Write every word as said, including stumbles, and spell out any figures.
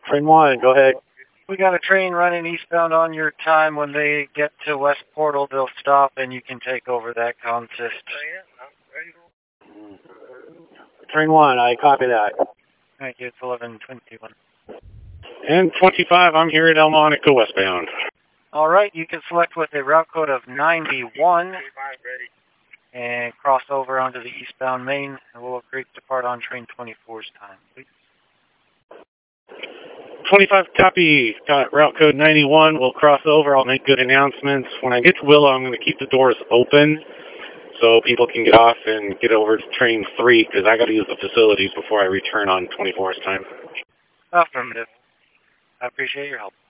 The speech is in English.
Train one, go ahead. We got a train running eastbound on your time. When they get to West Portal, they'll stop and you can take over that consist. Train one, I copy that. Thank you, it's eleven twenty-one. And twenty-five, I'm here at El Monaco westbound. All right, you can select with a route code of ninety-one and cross over onto the eastbound main, and we'll agree to depart on train twenty-four's time, please. twenty-five, copy. Got route code ninety-one. We'll cross over. I'll make good announcements. When I get to Willow, I'm going to keep the doors open so people can get off and get over to train three because I got to use the facilities before I return on twenty-four's time. Affirmative. I appreciate your help.